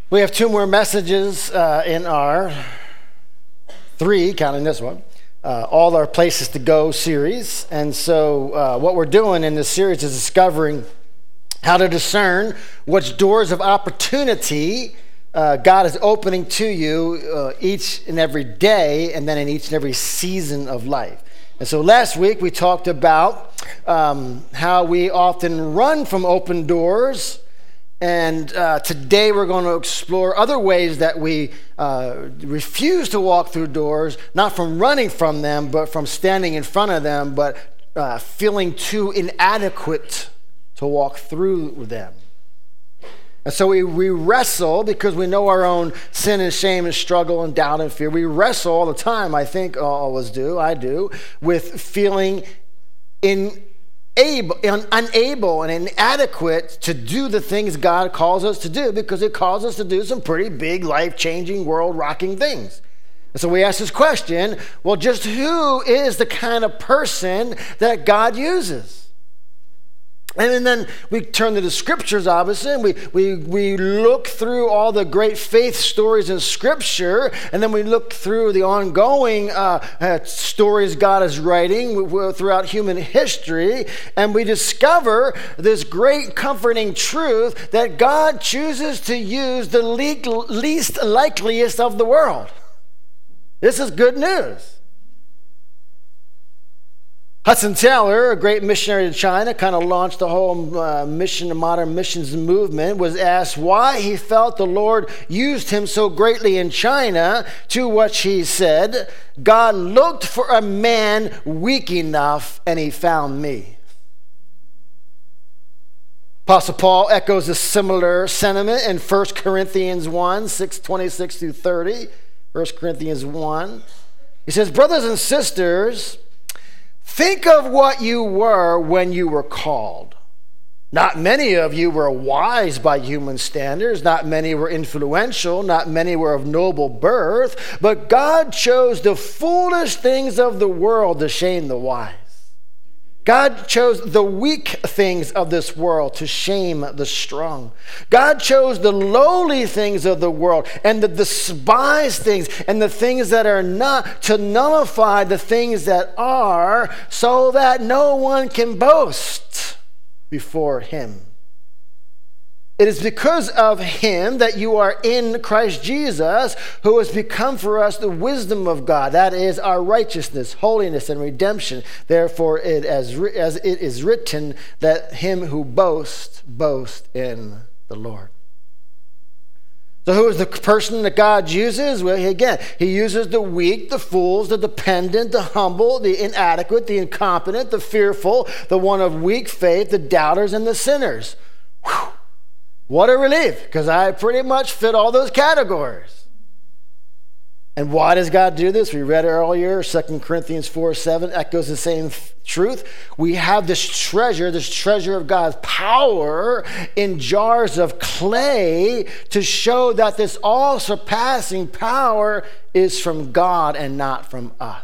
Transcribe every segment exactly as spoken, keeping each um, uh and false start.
We have two more messages uh, in our three, counting this one, uh, All Our Places to Go series. And so uh, what we're doing in this series is discovering how to discern which doors of opportunity uh, God is opening to you uh, each and every day, and then in each and every season of life. And so last week we talked about um, how we often run from open doors. And uh, today we're going to explore other ways that we uh, refuse to walk through doors, not from running from them, but from standing in front of them, but uh, feeling too inadequate to walk through them. And so we, we wrestle because we know our own sin and shame and struggle and doubt and fear. We wrestle all the time, I think all of us do, I do, with feeling in Able, unable and inadequate to do the things God calls us to do, because it calls us to do some pretty big, life-changing, world-rocking things. And so we ask this question, well, just who is the kind of person that God uses? And then we turn to the scriptures, obviously, and we, we, we look through all the great faith stories in scripture, and then we look through the ongoing uh, uh, stories God is writing throughout human history, and we discover this great comforting truth that God chooses to use the le- least likeliest of the world. This is good news. Hudson Taylor, a great missionary to China, kind of launched the whole uh, mission, the modern missions movement, was asked why he felt the Lord used him so greatly in China, to which he said, God looked for a man weak enough and he found me. Apostle Paul echoes a similar sentiment in First Corinthians one, six twenty-six through thirty. First Corinthians one. He says, brothers and sisters, think of what you were when you were called. Not many of you were wise by human standards. Not many were influential. Not many were of noble birth. But God chose the foolish things of the world to shame the wise. God chose the weak things of this world to shame the strong. God chose the lowly things of the world and the despised things and the things that are not, to nullify the things that are, so that no one can boast before him. It is because of him that you are in Christ Jesus, who has become for us the wisdom of God. That is our righteousness, holiness, and redemption. Therefore, it, as, as it is written, that him who boasts, boast in the Lord. So who is the person that God uses? Well, again, he uses the weak, the fools, the dependent, the humble, the inadequate, the incompetent, the fearful, the one of weak faith, the doubters, and the sinners. Whew. What a relief, because I pretty much fit all those categories. And why does God do this? We read earlier, Second Corinthians four seven echoes the same truth. We have this treasure, this treasure of God's power in jars of clay to show that this all-surpassing power is from God and not from us.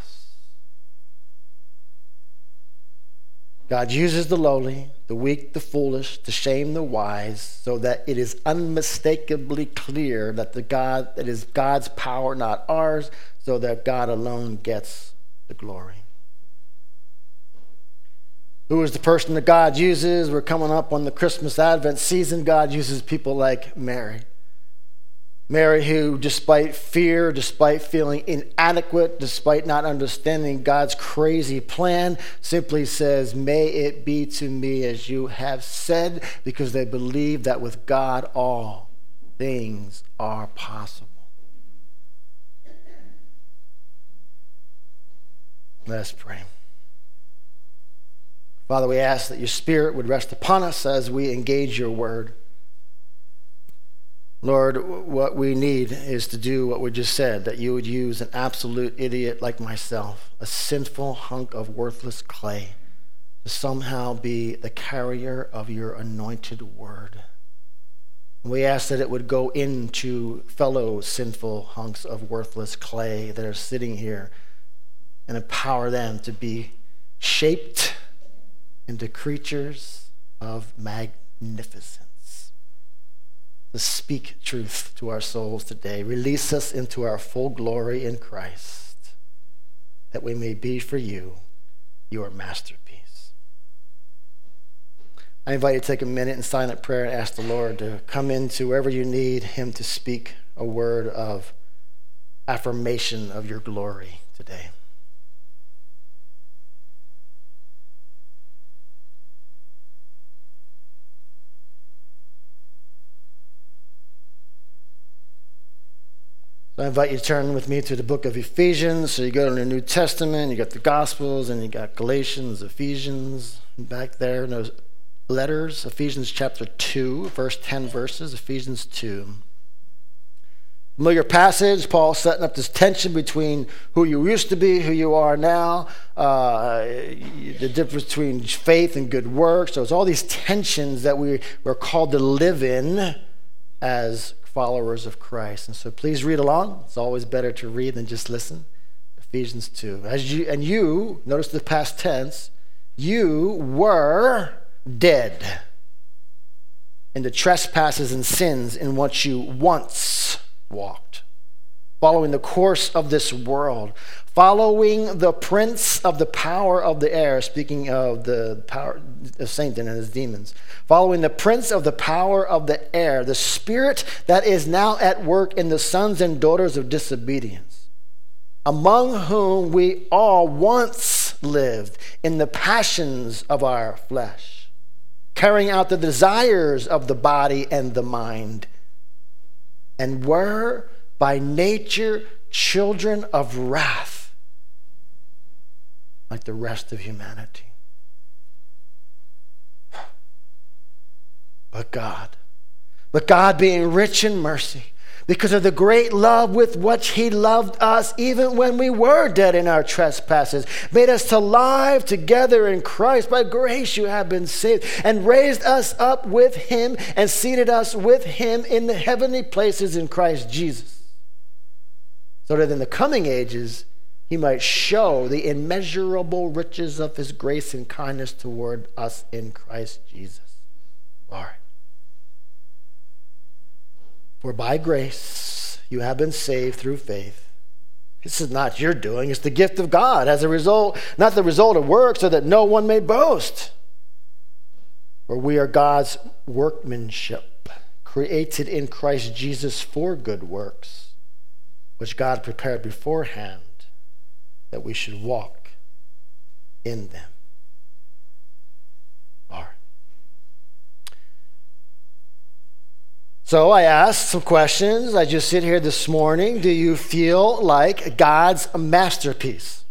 God uses the lowly, the weak, the foolish, to shame the wise, so that it is unmistakably clear that the God that is God's power, not ours, so that God alone gets the glory. Who is the person that God uses? We're coming up on the Christmas Advent season. God uses people like Mary. Mary, who despite fear, despite feeling inadequate, despite not understanding God's crazy plan, simply says, may it be to me as you have said, because they believe that with God all things are possible. Let us pray. Father, we ask that your Spirit would rest upon us as we engage your word. Lord, what we need is to do what we just said, that you would use an absolute idiot like myself, a sinful hunk of worthless clay, to somehow be the carrier of your anointed word. We ask that it would go into fellow sinful hunks of worthless clay that are sitting here and empower them to be shaped into creatures of magnificence. to speak truth to our souls today. Release us into our full glory in Christ, that we may be for you your masterpiece. I invite you to take a minute in silent prayer and ask the Lord to come into wherever you need him to speak a word of affirmation of your glory today. So I invite you to turn with me to the book of Ephesians. So you go to the New Testament, you got the Gospels, and you got Galatians, Ephesians, back there in those letters. Ephesians chapter two, first ten verses, Ephesians two. Familiar passage, Paul setting up this tension between who you used to be, who you are now, uh, the difference between faith and good works. So it's all these tensions that we, we're called to live in as followers of Christ. And so please read along. It's always better to read than just listen. Ephesians two. As you and you, notice the past tense, you were dead in the trespasses and sins in which you once walked, following the course of this world, following the prince of the power of the air, speaking of the power of Satan and his demons, following the prince of the power of the air, the spirit that is now at work in the sons and daughters of disobedience, among whom we all once lived in the passions of our flesh, carrying out the desires of the body and the mind, and were by nature children of wrath, like the rest of humanity. But God, but God being rich in mercy, because of the great love with which he loved us, even when we were dead in our trespasses, made us alive together in Christ. By grace you have been saved, and raised us up with him, and seated us with him in the heavenly places in Christ Jesus, so that in the coming ages he might show the immeasurable riches of his grace and kindness toward us in Christ Jesus. Lord. For by grace you have been saved through faith. This is not your doing, it's the gift of God, as a result, not the result of works, so that no one may boast. For we are God's workmanship, created in Christ Jesus for good works, which God prepared beforehand that we should walk in them. Lord. So I asked some questions. I just sit here this morning. Do you feel like God's masterpiece?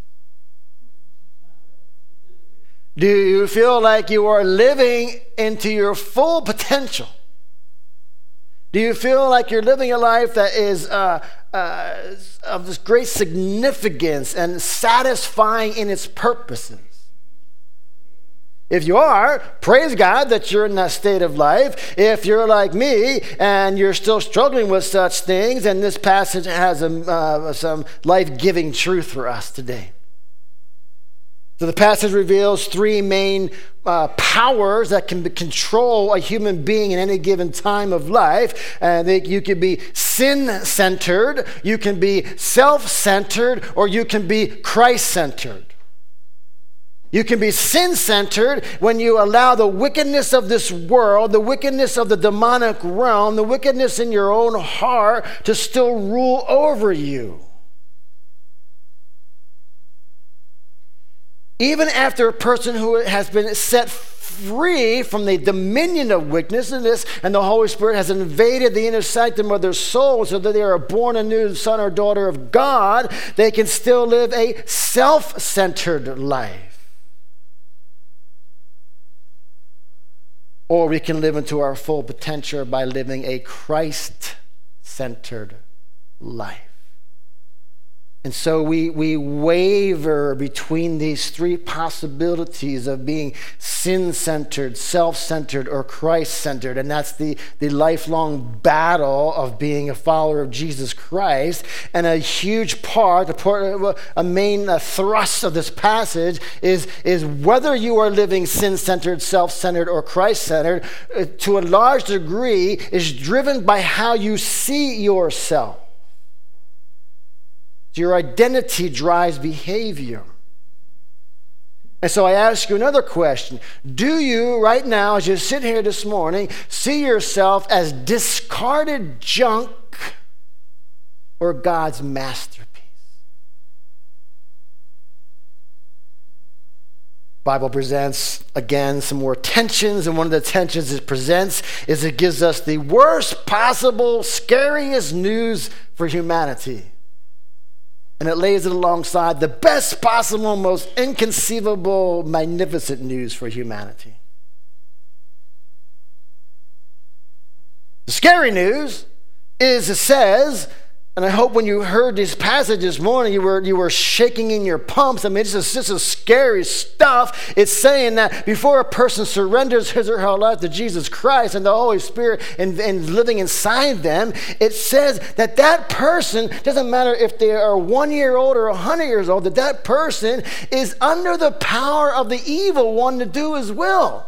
Do you feel like you are living into your full potential? Do you feel like you're living a life that is uh, uh, of this great significance and satisfying in its purposes? If you are, praise God that you're in that state of life. If you're like me and you're still struggling with such things, and this passage has a, uh, some life-giving truth for us today. So the passage reveals three main uh, powers that can control a human being in any given time of life. And they, you can be sin-centered, you can be self-centered, or you can be Christ-centered. You can be sin-centered when you allow the wickedness of this world, the wickedness of the demonic realm, the wickedness in your own heart to still rule over you. Even after a person who has been set free from the dominion of wickedness and this, and the Holy Spirit has invaded the inner sanctum of their soul so that they are born a new son or daughter of God, they can still live a self-centered life. Or we can live into our full potential by living a Christ-centered life. And so we, we waver between these three possibilities of being sin-centered, self-centered, or Christ-centered. And that's the, the lifelong battle of being a follower of Jesus Christ. And a huge part, a, part, a main thrust of this passage is, is whether you are living sin-centered, self-centered, or Christ-centered, to a large degree is driven by how you see yourself. Your identity drives behavior. And so I ask you another question. Do you, right now, as you sit here this morning, see yourself as discarded junk or God's masterpiece? The Bible presents, again, some more tensions, and one of the tensions it presents is it gives us the worst possible, scariest news for humanity. And it lays it alongside the best possible, most inconceivable, magnificent news for humanity. The scary news is it says, and I hope when you heard this passage this morning, you were, you were shaking in your pumps. I mean, this is, this is scary stuff. It's saying that before a person surrenders his or her life to Jesus Christ and the Holy Spirit and, and living inside them, it says that that person, doesn't matter if they are one year old or a hundred years old, that that person is under the power of the evil one to do his will.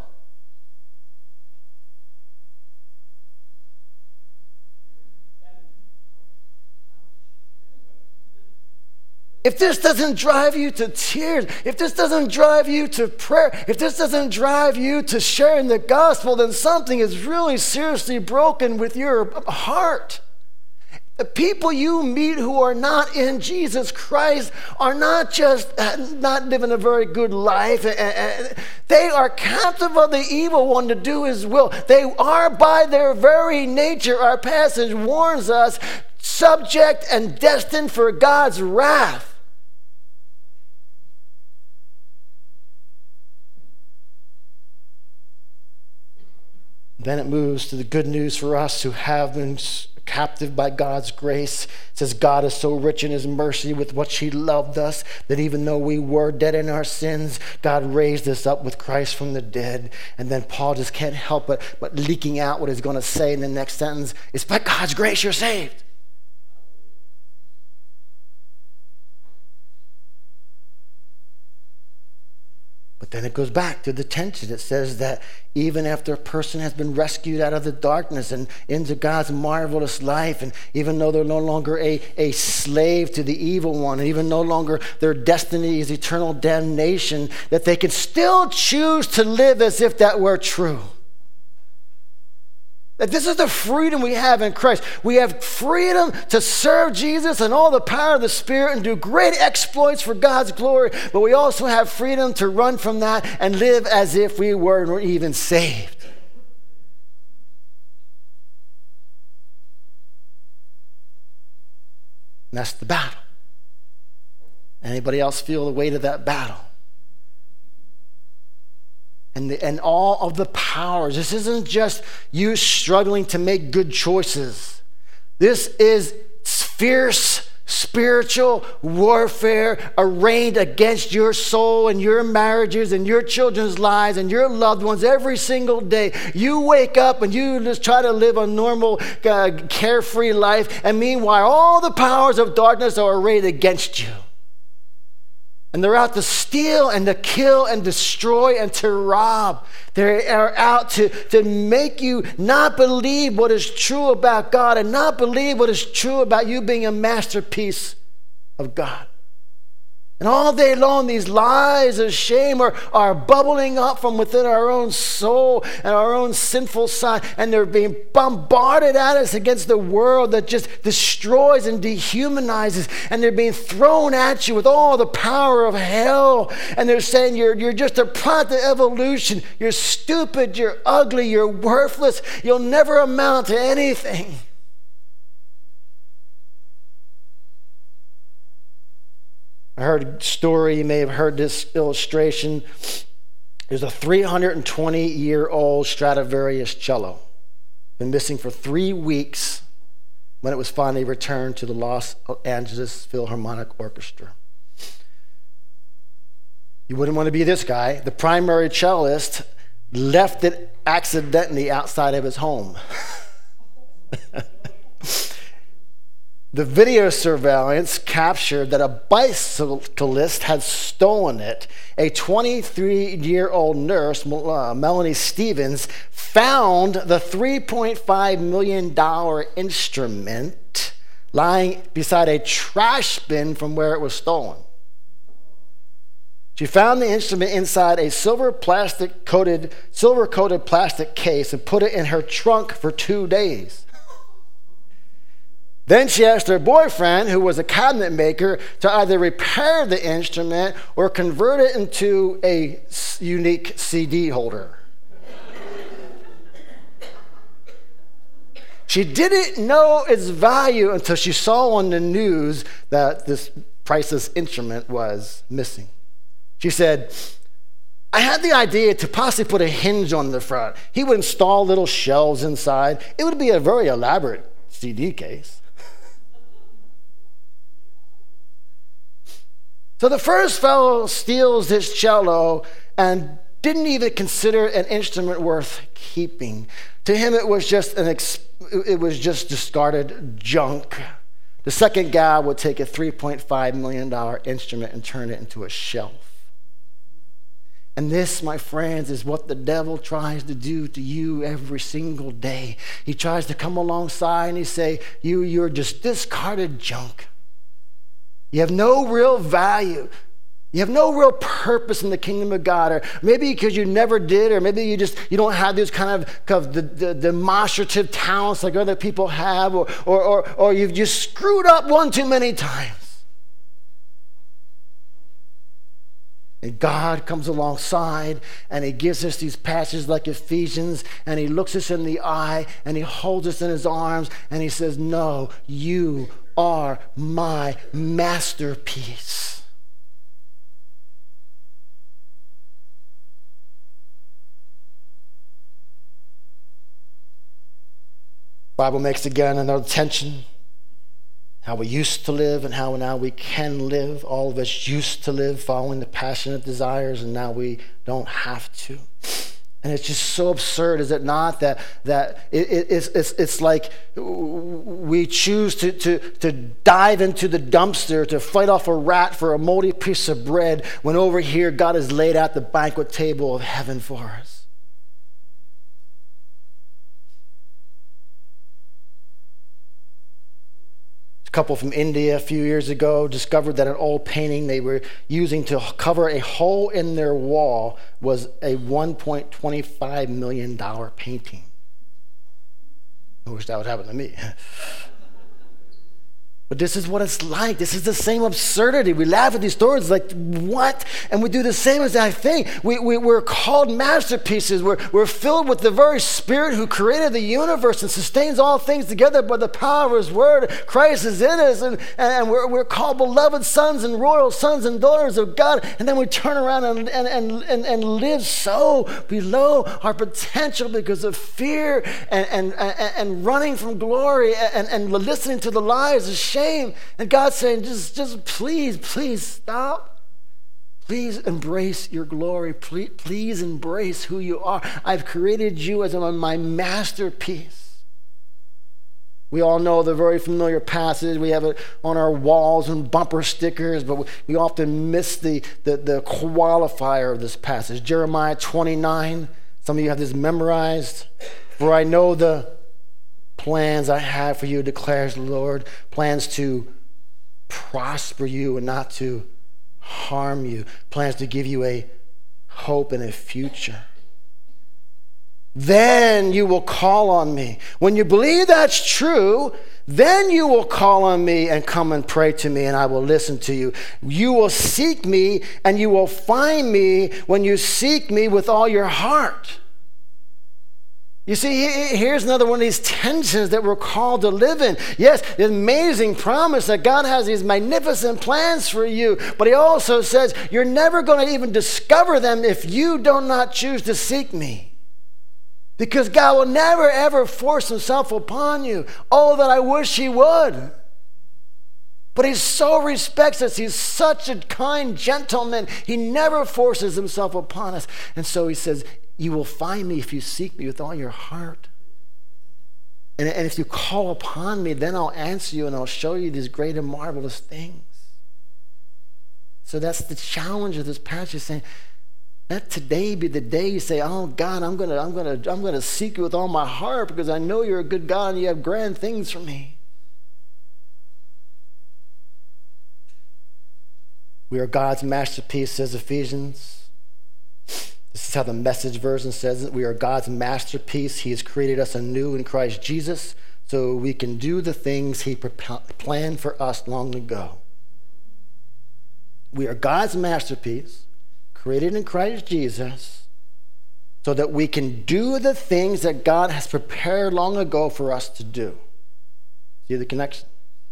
If this doesn't drive you to tears, if this doesn't drive you to prayer, if this doesn't drive you to sharing the gospel, then something is really seriously broken with your heart. The people you meet who are not in Jesus Christ are not just not living a very good life. They are captive of the evil one to do his will. They are by their very nature, our passage warns us, subject and destined for God's wrath. Then it moves to the good news for us who have been captive by God's grace. It says God is so rich in his mercy with which he loved us that even though we were dead in our sins, God raised us up with Christ from the dead. And then Paul just can't help but, but leaking out what he's going to say in the next sentence. It's by God's grace you're saved. But then it goes back to the tension. It says that even after a person has been rescued out of the darkness and into God's marvelous life, and even though they're no longer a, a slave to the evil one, and even no longer their destiny is eternal damnation, that they can still choose to live as if that were true. That this is the freedom we have in Christ. We have freedom to serve Jesus and all the power of the Spirit and do great exploits for God's glory. But we also have freedom to run from that and live as if we weren't even saved. And that's the battle. Anybody else feel the weight of that battle? And, the, and all of the powers. This isn't just you struggling to make good choices. This is fierce spiritual warfare arraigned against your soul and your marriages and your children's lives and your loved ones every single day. You wake up and you just try to live a normal, uh, carefree life. And meanwhile, all the powers of darkness are arrayed against you. And they're out to steal and to kill and destroy and to rob. They are out to, to make you not believe what is true about God and not believe what is true about you being a masterpiece of God. And all day long, these lies of shame are, are bubbling up from within our own soul and our own sinful side. And they're being bombarded at us against the world that just destroys and dehumanizes. And they're being thrown at you with all the power of hell. And they're saying you're, you're just a product of evolution. You're stupid, you're ugly, you're worthless. You'll never amount to anything. I heard a story, you may have heard this illustration. There's a three hundred twenty year old Stradivarius cello. Been missing for three weeks. when it was finally returned to the Los Angeles Philharmonic Orchestra. You wouldn't want to be this guy. The primary cellist left it accidentally outside of his home. The video surveillance captured that a bicyclist had stolen it. A twenty-three-year-old nurse, uh, Melanie Stevens, found the three point five million dollars instrument lying beside a trash bin from where it was stolen. She found the instrument inside a silver plastic coated, silver coated plastic case and put it in her trunk for two days. Then she asked her boyfriend, who was a cabinet maker, to either repair the instrument or convert it into a unique C D holder. She didn't know its value until she saw on the news that this priceless instrument was missing. She said, I had the idea to possibly put a hinge on the front. He would install little shelves inside. It would be a very elaborate C D case. So the first fellow steals this cello and didn't even consider an instrument worth keeping. To him, it was just an ex- it was just discarded junk. The second guy would take a three point five million dollars instrument and turn it into a shelf. And this, my friends, is what the devil tries to do to you every single day. He tries to come alongside and he say, you, you're just discarded junk. You have no real value. You have no real purpose in the kingdom of God, or maybe because you never did, or maybe you just you don't have those kind of, kind of the, the demonstrative talents like other people have, or, or, or, or you've just screwed up one too many times. And God comes alongside and he gives us these passages like Ephesians, and he looks us in the eye and he holds us in his arms and he says, no, you are my masterpiece. The Bible makes again another tension. How we used to live and how now we can live. All of us used to live following the passionate desires, and now we don't have to. And it's just so absurd, is it not, that that it, it, it's, it's it's like we choose to, to, to dive into the dumpster to fight off a rat for a moldy piece of bread, when over here God has laid out the banquet table of heaven for us. Couple from India a few years ago discovered that an old painting they were using to cover a hole in their wall was a one point two five million dollars painting. I wish that would happen to me. But this is what it's like. This is the same absurdity. We laugh at these stories like, what? And we do the same exact thing. We, we, we're called masterpieces. We're, we're filled with the very Spirit who created the universe and sustains all things together by the power of his word. Christ is in us, and, and we're, we're called beloved sons and royal sons and daughters of God. And then we turn around and, and, and, and, and live so below our potential because of fear and, and, and, and running from glory and, and listening to the lies of shame. And God's saying, just, just please, please stop. Please embrace your glory. Please, please embrace who you are. I've created you as my masterpiece. We all know the very familiar passage. We have it on our walls and bumper stickers, but we often miss the, the, the qualifier of this passage. Jeremiah twenty-nine. Some of you have this memorized. For I know the plans I have for you, declares the Lord, plans to prosper you and not to harm you, plans to give you a hope and a future. Then you will call on me. When you believe that's true, then you will call on me and come and pray to me, and I will listen to you. You will seek me, and you will find me when you seek me with all your heart. You see, here's another one of these tensions that we're called to live in. Yes, the amazing promise that God has these magnificent plans for you, but he also says you're never going to even discover them if you do not choose to seek me. Because God will never, ever force himself upon you. Oh, that I wish he would. But he so respects us. He's such a kind gentleman. He never forces himself upon us. And so he says, you will find me if you seek me with all your heart. And, and if you call upon me, then I'll answer you and I'll show you these great and marvelous things. So that's the challenge of this passage, saying, let today be the day you say, oh God, I'm gonna, I'm gonna, I'm gonna seek you with all my heart because I know you're a good God and you have grand things for me. We are God's masterpiece, says Ephesians. This is how the Message version says it. We are God's masterpiece. He has created us anew in Christ Jesus so we can do the things he planned for us long ago. We are God's masterpiece, created in Christ Jesus, so that we can do the things that God has prepared long ago for us to do. See the connection?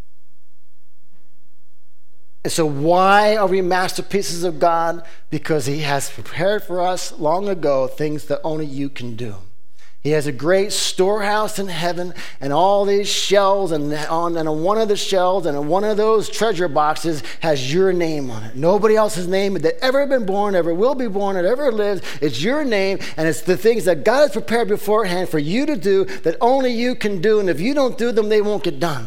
And so why are we masterpieces of God? Because he has prepared for us long ago things that only you can do. He has a great storehouse in heaven and all these shelves, and on, and on one of the shelves and on one of those treasure boxes has your name on it. Nobody else's name that ever been born, ever will be born, or ever lived. It's your name, and it's the things that God has prepared beforehand for you to do that only you can do, and if you don't do them, they won't get done.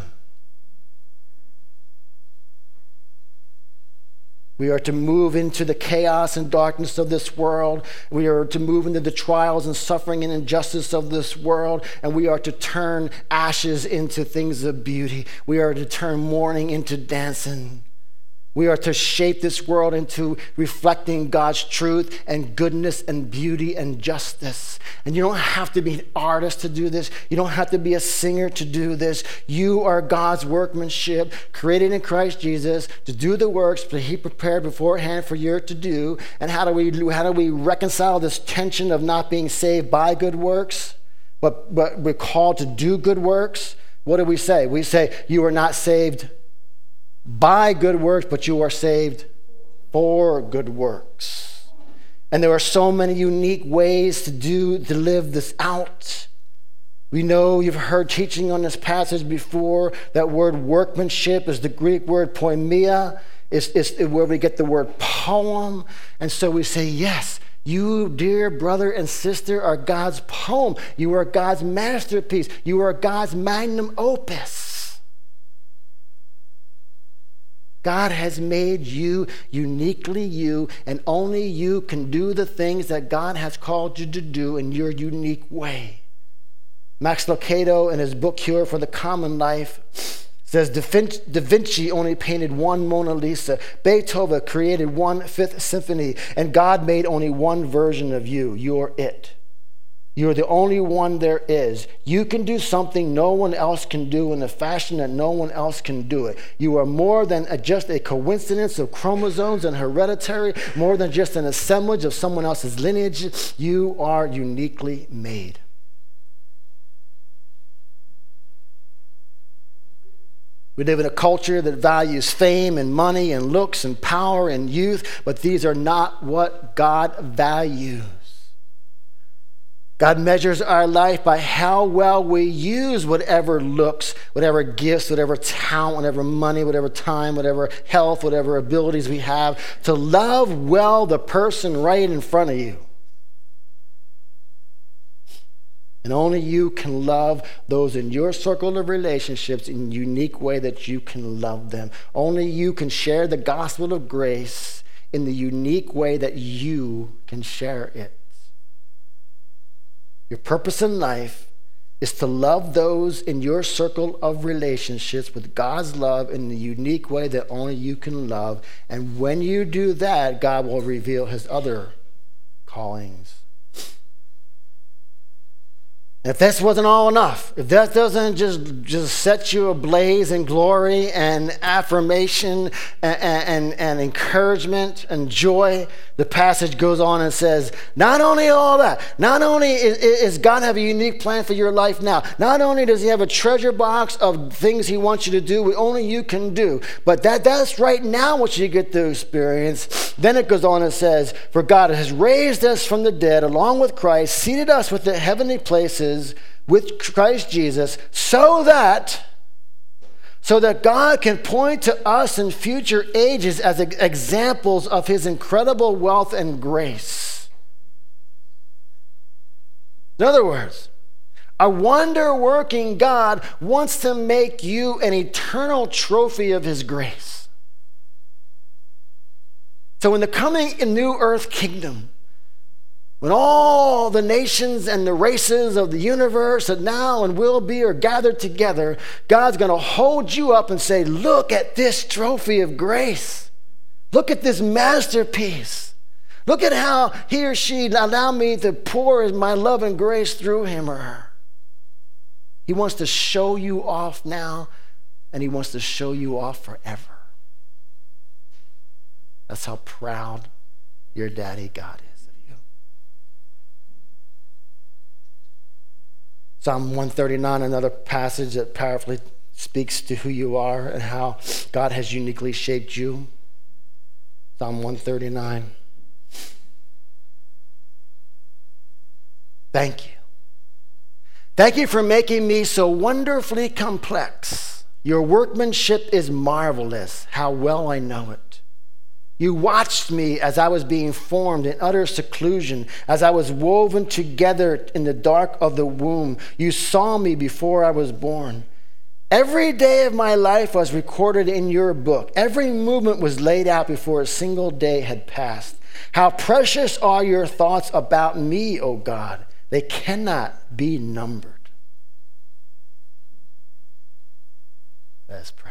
We are to move into the chaos and darkness of this world. We are to move into the trials and suffering and injustice of this world. And we are to turn ashes into things of beauty. We are to turn mourning into dancing. We are to shape this world into reflecting God's truth and goodness and beauty and justice. And you don't have to be an artist to do this. You don't have to be a singer to do this. You are God's workmanship, created in Christ Jesus to do the works that he prepared beforehand for you to do. And how do we, how do we reconcile this tension of not being saved by good works, but, but we're called to do good works? What do we say? We say, you are not saved by good works, but you are saved for good works. And there are so many unique ways to do, to live this out. We know you've heard teaching on this passage before. That word workmanship is the Greek word poiema. It's, it's where we get the word poem. And so we say, yes, you, dear brother and sister, are God's poem. You are God's masterpiece. You are God's magnum opus. God has made you uniquely you, and only you can do the things that God has called you to do in your unique way. Max Lucado, in his book Cure for the Common Life, says Da Vinci only painted one Mona Lisa. Beethoven created one Fifth Symphony, and God made only one version of you. You're it. You're the only one there is. You can do something no one else can do in a fashion that no one else can do it. You are more than a, just a coincidence of chromosomes and hereditary, more than just an assemblage of someone else's lineage. You are uniquely made. We live in a culture that values fame and money and looks and power and youth, but these are not what God values. God measures our life by how well we use whatever looks, whatever gifts, whatever talent, whatever money, whatever time, whatever health, whatever abilities we have to love well the person right in front of you. And only you can love those in your circle of relationships in a unique way that you can love them. Only you can share the gospel of grace in the unique way that you can share it. Your purpose in life is to love those in your circle of relationships with God's love in the unique way that only you can love. And when you do that, God will reveal his other callings. If this wasn't all enough, if that doesn't just, just set you ablaze in glory and affirmation and, and, and encouragement and joy, the passage goes on and says, not only all that, not only is, is God have a unique plan for your life now, not only does he have a treasure box of things he wants you to do, what only you can do, but that, that's right now what you get to experience. Then it goes on and says, for God has raised us from the dead along with Christ, seated us with the heavenly places with Christ Jesus, so that so that God can point to us in future ages as examples of his incredible wealth and grace. In other words, a wonder-working God wants to make you an eternal trophy of his grace. So in the coming new earth kingdom, when all the nations and the races of the universe that now and will be are gathered together, God's going to hold you up and say, look at this trophy of grace. Look at this masterpiece. Look at how he or she allowed me to pour my love and grace through him or her. He wants to show you off now, and he wants to show you off forever. That's how proud your daddy God is. Psalm one thirty-nine, another passage that powerfully speaks to who you are and how God has uniquely shaped you. Psalm one thirty-nine. Thank you. Thank you for making me so wonderfully complex. Your workmanship is marvelous. How well I know it. You watched me as I was being formed in utter seclusion, as I was woven together in the dark of the womb. You saw me before I was born. Every day of my life was recorded in your book. Every movement was laid out before a single day had passed. How precious are your thoughts about me, O God. They cannot be numbered. Let's pray.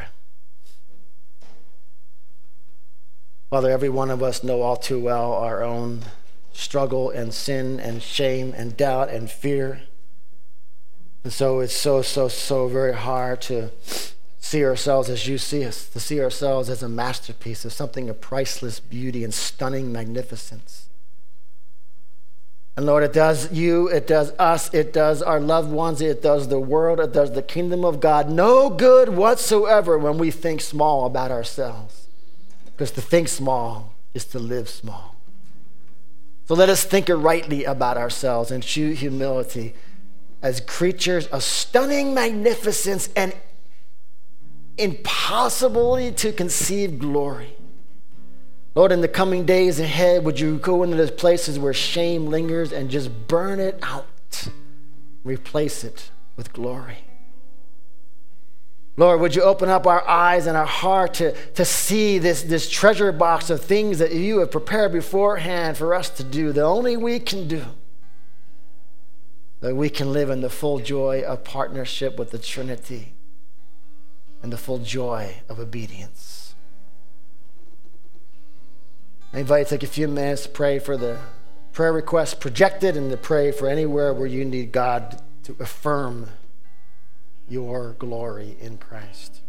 Father, every one of us know all too well our own struggle and sin and shame and doubt and fear. And so it's so, so, so very hard to see ourselves as you see us, to see ourselves as a masterpiece, as something of priceless beauty and stunning magnificence. And Lord, it does you, it does us, it does our loved ones, it does the world, it does the kingdom of God no good whatsoever when we think small about ourselves. Because to think small is to live small. So let us think rightly about ourselves and true humility as creatures of stunning magnificence and impossibly to conceive glory. Lord, in the coming days ahead, would you go into those places where shame lingers and just burn it out, replace it with glory. Lord, would you open up our eyes and our heart to, to see this, this treasure box of things that you have prepared beforehand for us to do, that only we can do, that we can live in the full joy of partnership with the Trinity and the full joy of obedience. I invite you to take a few minutes to pray for the prayer requests projected and to pray for anywhere where you need God to affirm your glory in Christ.